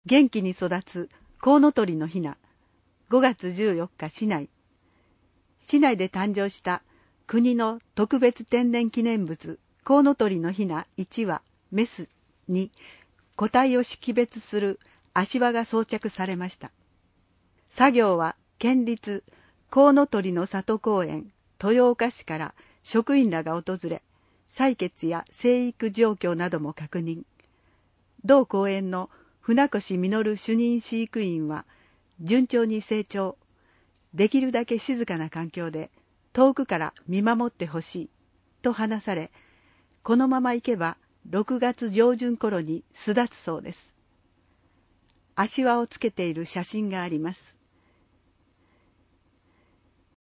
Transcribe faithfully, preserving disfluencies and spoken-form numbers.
元気に育つコウノトリのヒナ。ごがつじゅうよっか、市内。市内で誕生した国の特別天然記念物コウノトリのヒナいち羽メスに個体を識別する足輪が装着されました。作業は県立コウノトリの里公園豊岡市から職員らが訪れ、採血や生育状況なども確認。同公園の船越実主任飼育員は順調に成長、できるだけ静かな環境で遠くから見守ってほしいと話され、このままいけばろくがつ上旬頃に巣立つそうです。足輪をつけている写真があります。